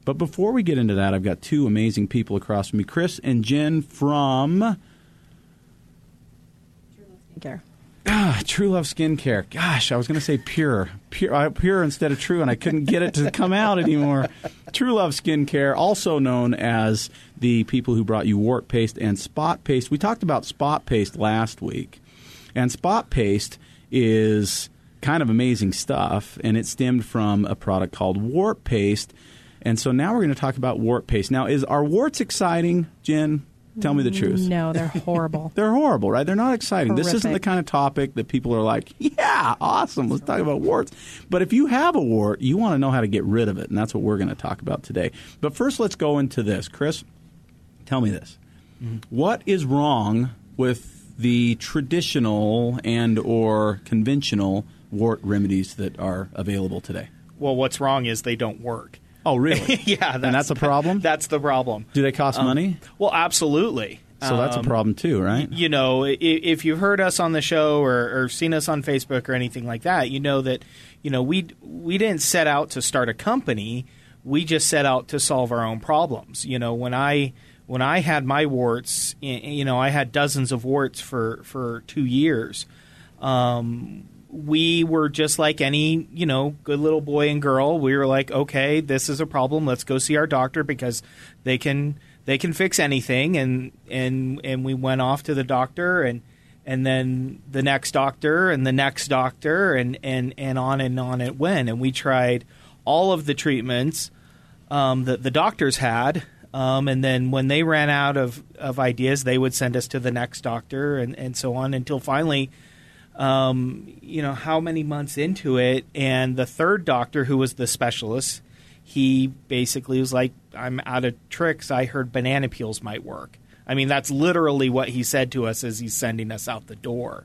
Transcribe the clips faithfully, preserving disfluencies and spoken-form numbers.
But before we get into that, I've got two amazing people across from me, Chris and Jen from True Love Skincare. Ah, True Love Skincare. Gosh, I was going to say pure. Pure, uh, pure instead of true, and I couldn't get it to come out anymore. True Love Skincare, also known as the people who brought you wart paste and spot paste. We talked about spot paste last week, and spot paste is kind of amazing stuff, and it stemmed from a product called wart paste. And so now we're going to talk about wart paste. Now, is are warts exciting, Jen? Tell me the truth. No, they're horrible. They're horrible, right? They're not exciting. Horrific. This isn't the kind of topic that people are like, yeah, awesome, let's talk about warts. But if you have a wart, you want to know how to get rid of it, and that's what we're going to talk about today. But first, let's go into this. Chris, tell me this. Mm-hmm. What is wrong with the traditional and or conventional wart remedies that are available today? Well, what's wrong is they don't work. Oh, really? Yeah. That's, and that's a problem? That's the problem. Do they cost um, money? Well, absolutely. So that's a problem too, right? You know, if you've heard us on the show or, or seen us on Facebook or anything like that, you know that, you know, we we didn't set out to start a company. We just set out to solve our own problems. You know, when I when I had my warts, you know, I had dozens of warts for, for two years. Um, we were just like any, you know, good little boy and girl. We were like, okay, this is a problem. Let's go see our doctor because they can they can fix anything. And and and we went off to the doctor and and then the next doctor and the next doctor and, and, and on and on it went. And we tried all of the treatments um, that the doctors had. Um, and then when they ran out of, of ideas, they would send us to the next doctor and, and so on until finally – Um, you know, how many months into it, and the third doctor, who was the specialist, he basically was like, I'm out of tricks. I heard banana peels might work. I mean, that's literally what he said to us as he's sending us out the door.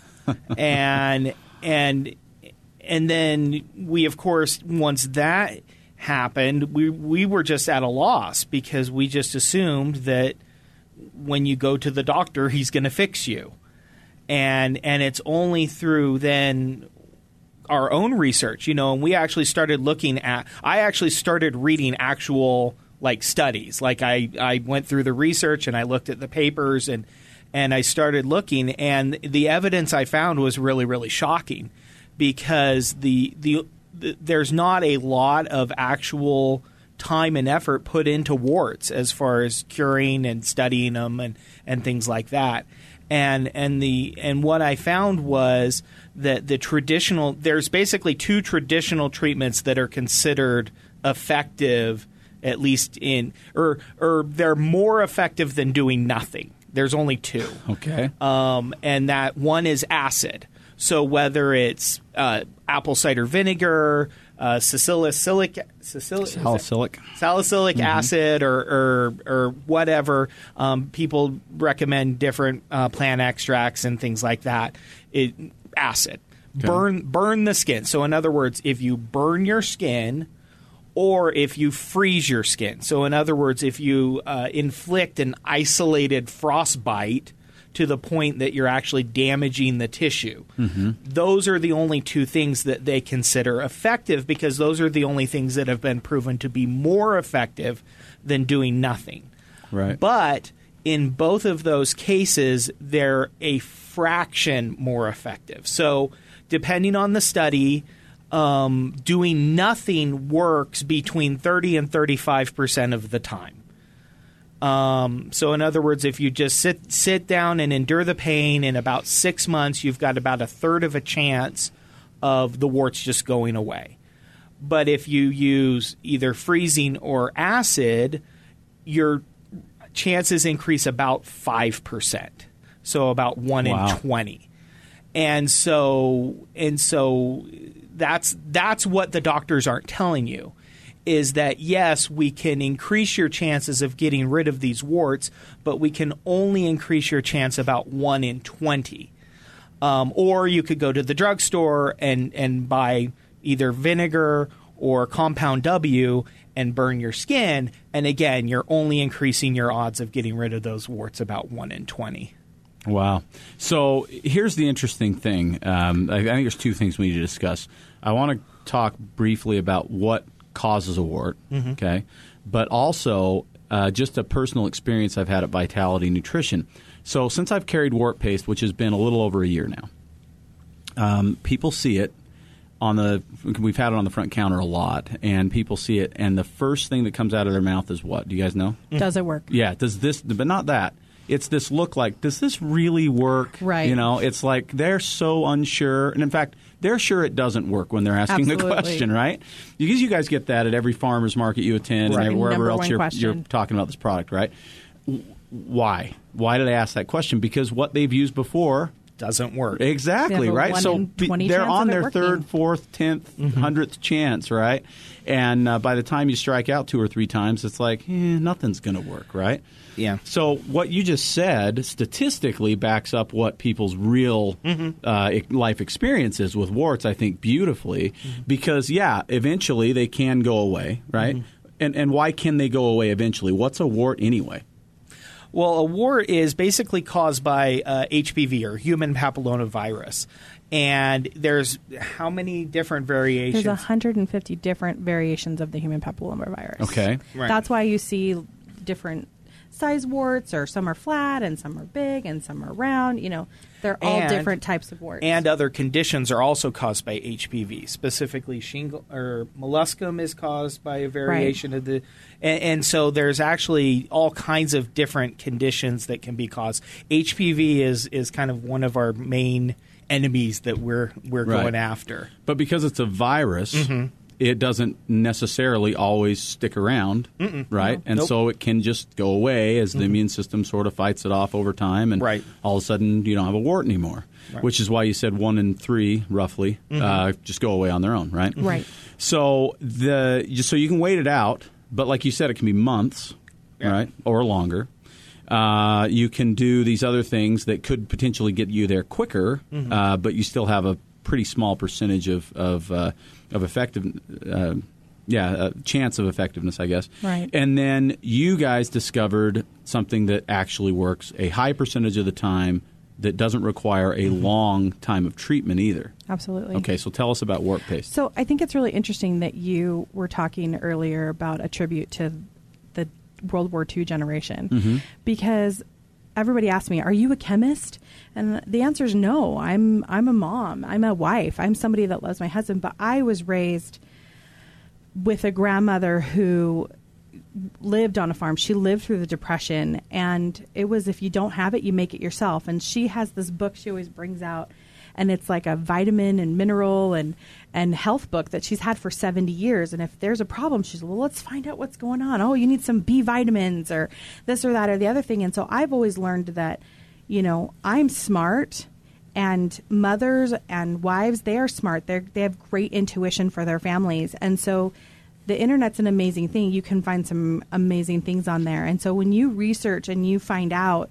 and and and then we, of course, once that happened, we we were just at a loss because we just assumed that when you go to the doctor, he's going to fix you. And and it's only through then our own research, you know, and we actually started looking at – I actually started reading actual, like, studies. Like, I, I went through the research and I looked at the papers and, and I started looking. And the evidence I found was really, really shocking because the the, the there's not a lot of actual time and effort put into warts as far as curing and studying them and, and things like that. And and the and what I found was that the traditional there's basically two traditional treatments that are considered effective, at least in or or they're more effective than doing nothing. There's only two. Okay. Um, and that one is acid. So whether it's uh, apple cider vinegar, uh, salicylic, salicylic, salicylic, salicylic mm-hmm. acid, or, or or whatever, um, people recommend different uh, plant extracts and things like that. It, acid, okay. burn burn the skin. So in other words, if you burn your skin, or if you freeze your skin. So in other words, if you uh, inflict an isolated frostbite to the point that you're actually damaging the tissue. Mm-hmm. Those are the only two things that they consider effective because those are the only things that have been proven to be more effective than doing nothing. Right. But in both of those cases, they're a fraction more effective. So depending on the study, um, doing nothing works between thirty and thirty-five percent of the time. Um, so in other words, if you just sit sit down and endure the pain, in about six months, you've got about a third of a chance of the warts just going away. But if you use either freezing or acid, your chances increase about five percent. So about one wow. in twenty. And so and so that's that's what the doctors aren't telling you. Is that, yes, we can increase your chances of getting rid of these warts, but we can only increase your chance about one in twenty. Um, or you could go to the drugstore and, and buy either vinegar or Compound W and burn your skin. And again, you're only increasing your odds of getting rid of those warts about one in twenty. Wow. So here's the interesting thing. Um, I, I think there's two things we need to discuss. I want to talk briefly about what causes a wart, Mm-hmm. okay, but also uh, just a personal experience I've had at Vitality Nutrition. So since I've carried wart paste, which has been a little over a year now, um, people see it on the. We've had it on the front counter a lot, and people see it, and the first thing that comes out of their mouth is what? Do you guys know? Does it work? Yeah, does this, but not that. It's this look like, does this really work? Right. You know, it's like they're so unsure. And in fact, they're sure it doesn't work when they're asking Absolutely. the question, right? Because you guys get that at every farmer's market you attend Right. and wherever Number else one you're, question. you're talking about this product, right? Why? Why do they ask that question? Because what they've used before Doesn't work. exactly, They have a right? one So in be- twenty they're chance on of it their working. third, fourth, tenth, hundredth chance, right? And uh, by the time you strike out two or three times, it's like, eh, nothing's going to work, right? Yeah. So what you just said statistically backs up what people's real uh, e- life experience is with warts, I think, beautifully. Because, yeah, eventually they can go away, right? And and why can they go away eventually? What's a wart anyway? Well, a wart is basically caused by uh, H P V or human papillomavirus. And there's how many different variations? There's one hundred fifty different variations of the human papillomavirus. Okay. Right. That's why you see different size warts, or some are flat and some are big and some are round. You know, they're all And- different types of warts. And other conditions are also caused by H P V. Specifically, shingle or molluscum is caused by a variation of the, and, and so there's actually all kinds of different conditions that can be caused. H P V is is kind of one of our main enemies that we're we're Right. going after. But because it's a virus, it doesn't necessarily always stick around, right? And Nope. so it can just go away as the immune system sort of fights it off over time, and Right. all of a sudden you don't have a wart anymore, Right. which is why you said one in three, roughly, uh, just go away on their own, right? Right. So the so you can wait it out, but like you said, it can be months, Yeah. right, or longer. Uh, you can do these other things that could potentially get you there quicker, uh, but you still have a pretty small percentage of of, uh, of effective, uh, yeah, uh, chance of effectiveness, I guess. Right. And then you guys discovered something that actually works a high percentage of the time that doesn't require a long time of treatment either. Absolutely. Okay, so tell us about wart paste. So I think it's really interesting that you were talking earlier about a tribute to the World War Two generation, Mm-hmm. because everybody asked me, "Are you a chemist?" And the answer is no. I'm I'm a mom. I'm a wife. I'm somebody that loves my husband. But I was raised with a grandmother who lived on a farm. She lived through the Depression, and it was, if you don't have it, you make it yourself. And she has this book she always brings out, and it's like a vitamin and mineral and and health book that she's had for seventy years. And if there's a problem, she's, well, let's find out what's going on. Oh, you need some B vitamins or this or that or the other thing. And so I've always learned that, you know, I'm smart, and mothers and wives, they are smart. They they have great intuition for their families. And so the internet's an amazing thing. You can find some amazing things on there. And so when you research and you find out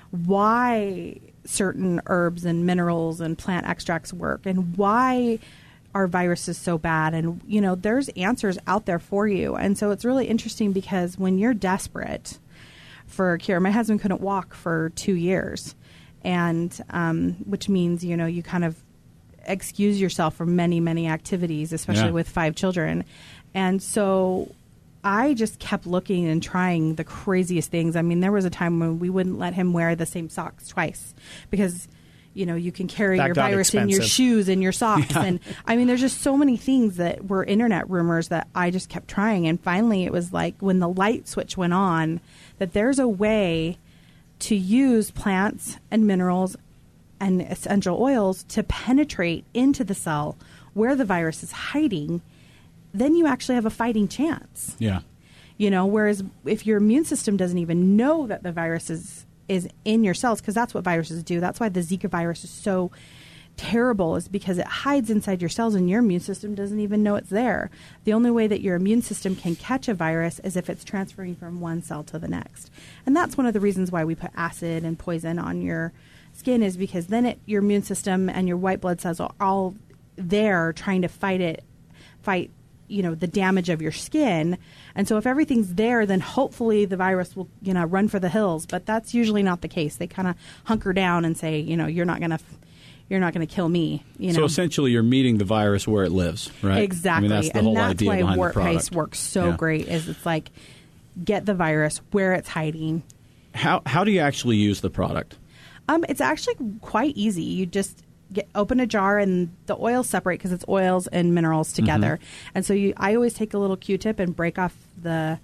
why certain herbs and minerals and plant extracts work, and why are viruses so bad, and you know, there's answers out there for you. And so it's really interesting, because when you're desperate for a cure, my husband couldn't walk for two years, and um, which means, you know, you kind of excuse yourself from many, many activities, especially Yeah. with five children. And so I just kept looking and trying the craziest things. I mean, there was a time when we wouldn't let him wear the same socks twice, because, you know, you can carry That your got virus in your expensive. shoes and your socks. And I mean, there's just so many things that were internet rumors that I just kept trying. And finally it was like when the light switch went on, that there's a way to use plants and minerals and essential oils to penetrate into the cell where the virus is hiding. Then you actually have a fighting chance. Yeah. You know, whereas if your immune system doesn't even know that the virus is, is in your cells, because that's what viruses do. That's why the Zika virus is so terrible, is because it hides inside your cells and your immune system doesn't even know it's there. The only way that your immune system can catch a virus is if it's transferring from one cell to the next. And that's one of the reasons why we put acid and poison on your skin, is because then it, your immune system and your white blood cells are all there trying to fight it, fight you know, the damage of your skin. And so if everything's there, then hopefully the virus will, you know, run for the hills. But that's usually not the case. They kind of hunker down and say, you know, you're not going to, you're not going to kill me. You know? So essentially, you're meeting the virus where it lives, right? Exactly. I mean, that's the and whole that's idea why behind Wart the product. Paste works so Yeah. great. Is it's like get the virus where it's hiding. How how do you actually use the product? Um, it's actually quite easy. You just get open a jar and the oils separate because it's oils and minerals together. Mm-hmm. And so you, I always take a little Q-tip and break off the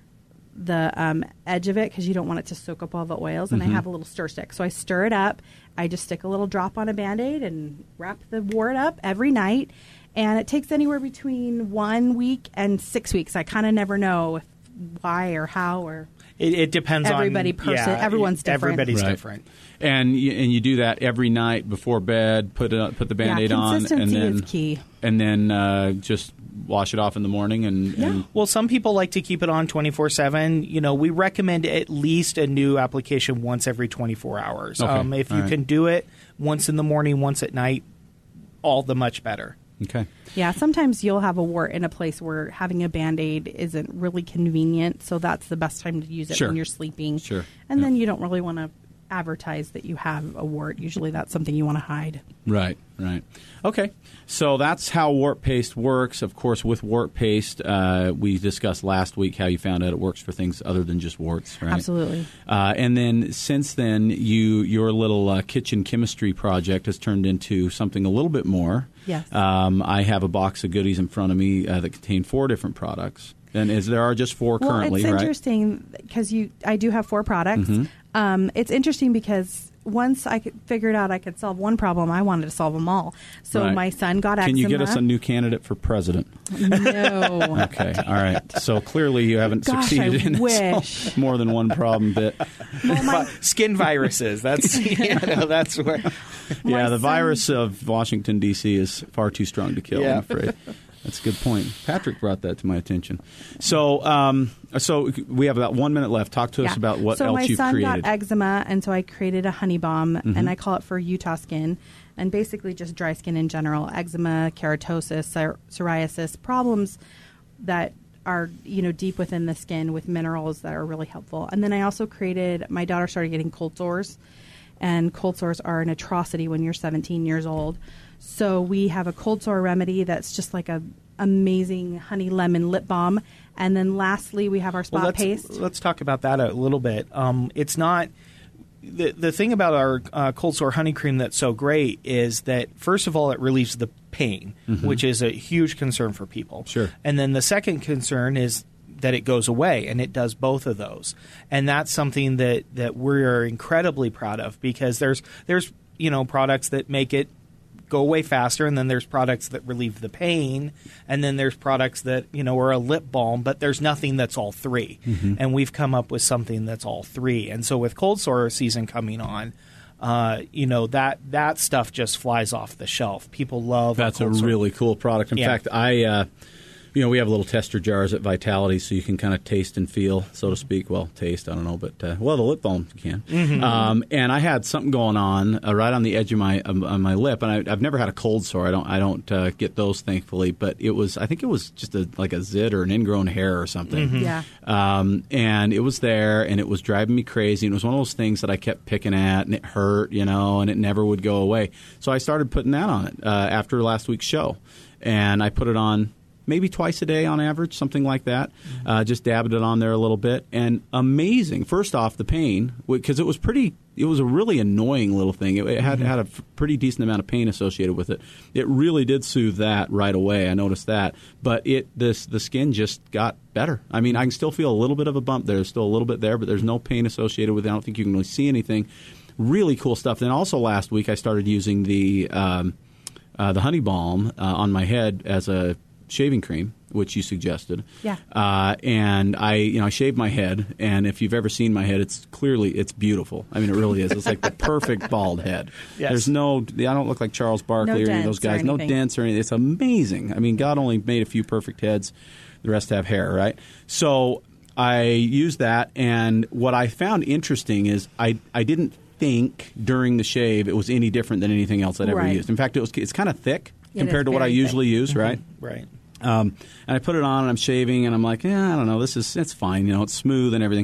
the um, edge of it because you don't want it to soak up all the oils. And mm-hmm. I have a little stir stick. So I stir it up. I just stick a little drop on a Band-Aid and wrap the wart up every night. And it takes anywhere between one week and six weeks. I kind of never know if, why or how or... It, it depends Everybody on... person, yeah, everyone's different. Everybody's right. different. And you, and you do that every night before bed, put it, put the Band-Aid yeah, on, and consistency then, is key. And then uh, just wash it off in the morning. And, yeah. and Well, some people like to keep it on twenty-four seven. You know, we recommend at least a new application once every twenty-four hours. Okay. Um, if All you right. can do it once in the morning, once at night, all the much better. Okay. Yeah, sometimes you'll have a wart in a place where having a Band-Aid isn't really convenient, so that's the best time to use it Sure. when you're sleeping. Sure. And Yeah. then you don't really want to advertise that you have a wart. Usually that's something you want to hide. Right, right. Okay, so that's how Wart Paste works. Of course, with Wart Paste, uh, we discussed last week how you found out it works for things other than just warts, right? Absolutely. Uh, and then since then, you your little uh, kitchen chemistry project has turned into something a little bit more. Yes. Um, I have a box of goodies in front of me uh, that contain four different products. And is there are just four well, currently, it's right? interesting because you, I do have four products. Mm-hmm. Um, it's interesting because once I could, figured out I could solve one problem, I wanted to solve them all. So Right. my son got eczema. Can you get us a new candidate for president? No. Okay, all right. So clearly you haven't Gosh, succeeded I in wish. solving more than one problem bit. Well, my, Skin viruses. That's you know, that's where. Yeah, My the son- virus of Washington, D C is far too strong to kill, Yeah. I'm afraid. That's a good point. Patrick brought that to my attention. So um, so we have about one minute left. Talk to us yeah. about what so else my you've son created. got eczema, and so I created a honey balm, Mm-hmm. and I call it for Utah skin, and basically just dry skin in general, eczema, keratosis, psor- psoriasis, problems that are, you know, deep within the skin with minerals that are really helpful. And then I also created, my daughter started getting cold sores, and cold sores are an atrocity when you're seventeen years old. So we have a cold sore remedy that's just like a amazing honey lemon lip balm. And then lastly, we have our spot Well, let's, paste. let's talk about that a little bit. Um, it's not the the thing about our uh, cold sore honey cream that's so great is that first of all it relieves the pain, Mm-hmm. which is a huge concern for people. Sure. And then the second concern is that it goes away, and it does both of those. And that's something that that we're incredibly proud of because there's there's you know products that make it go away faster, and then there's products that relieve the pain, and then there's products that you know are a lip balm, but there's nothing that's all three. Mm-hmm. And we've come up with something that's all three. And so with cold sore season coming on, uh, you know that that stuff just flies off the shelf. People love That's a cold sore. really cool product. In Yeah. fact, I, uh, you know, we have little tester jars at Vitality, so you can kind of taste and feel, so to speak. Well, taste, I don't know, but uh, well, the lip balm you can. Mm-hmm. Um, and I had something going on uh, right on the edge of my um, on my lip, and I, I've never had a cold sore. I don't I don't uh, get those, thankfully. But it was, I think it was just a, like a zit or an ingrown hair or something. Mm-hmm. Yeah. Um, and it was there, and it was driving me crazy. And it was one of those things that I kept picking at, and it hurt, you know, and it never would go away. So I started putting that on it uh, after last week's show, and I put it on maybe twice a day on average, something like that. Uh, just dabbed it on there a little bit, and amazing. First off, the pain, because it was pretty. It was a really annoying little thing. It, it had had a f- pretty decent amount of pain associated with it. It really did soothe that right away. I noticed that, but it this the skin just got better. I mean, I can still feel a little bit of a bump there. There's still a little bit there, but there's no pain associated with it. I don't think you can really see anything. Really cool stuff. Then also last week, I started using the um, uh, the honey balm uh, on my head as a shaving cream, which you suggested. Yeah. Uh, and I, you know, I shaved my head, and if you've ever seen my head, it's clearly it's beautiful. I mean, it really is. It's like the perfect bald head. Yes. There's no, I don't look like Charles Barkley No or any of those dents or guys. No anything. dents or anything. It's amazing. I mean, God only made a few perfect heads. The rest have hair, right? So I used that, and what I found interesting is I I didn't think during the shave it was any different than anything else I'd ever Right. used. In fact, it was it's kind of thick It compared is to what I very usually thick. use, right? Right. Um, and I put it on, and I'm shaving, and I'm like, yeah, I don't know, this is it's fine, you know, it's smooth and everything.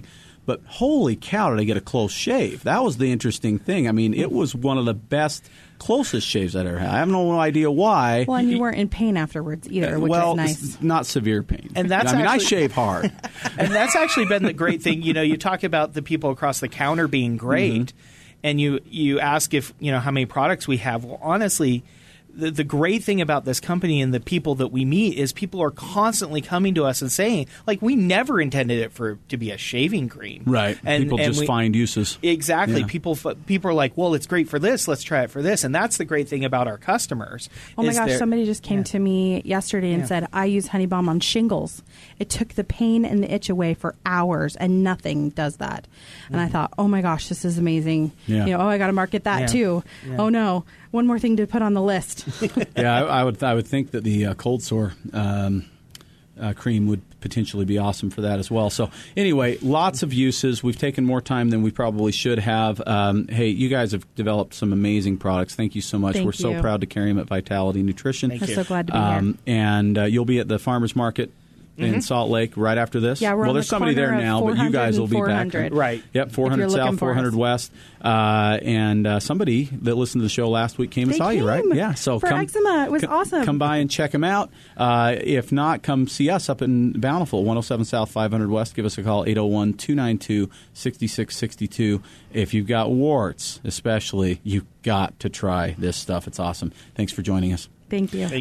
But holy cow, did I get a close shave. That was the interesting thing. I mean, it was one of the best, closest shaves I'd ever had. I have no idea why. Well, and you weren't in pain afterwards either, which well, is nice. Not severe pain. And that's I mean, actually, I shave hard. And that's actually been the great thing. You know, you talk about the people across the counter being great, mm-hmm. and you, you ask if, you know, how many products we have. Well, honestly, The, the great thing about this company and the people that we meet is people are constantly coming to us and saying, like, we never intended it for to be a shaving cream. Right. And, people and just we, find uses. Exactly. Yeah. People people are like, well, it's great for this. Let's try it for this. And that's the great thing about our customers. Oh, my gosh. Somebody just came yeah. to me yesterday and yeah. said, I use Honey Balm on shingles. It took the pain and the itch away for hours, and nothing does that. And mm. I thought, oh, my gosh, this is amazing. Yeah. You know, oh, I got to market that, yeah. too. Yeah. Oh, no. One more thing to put on the list. yeah, I, I would I would think that the uh, cold sore um, uh, cream would potentially be awesome for that as well. So anyway, lots of uses. We've taken more time than we probably should have. Um, hey, you guys have developed some amazing products. Thank you so much. Thank We're so you. proud to carry them at Vitality Nutrition. Thank I'm you. so glad to be um, here. And uh, you'll be at the Farmers Market in Mm-hmm. Salt Lake right after this. Yeah, we're well, on there's the somebody there corner of now, but you guys will be four back. hundred. Right. Yep, four If hundred you're South, looking for four hundred us. West. Uh, and uh, somebody that listened to the show last week came and They saw you, right? came Yeah, so for come, eczema. It was c- awesome. Come by and check them out. Uh, if not, come see us up in Bountiful, one oh seven South, five hundred West. Give us a call, eight oh one, two nine two, six six six two. If you've got warts, especially, you've got to try this stuff. It's awesome. Thanks for joining us. Thank you.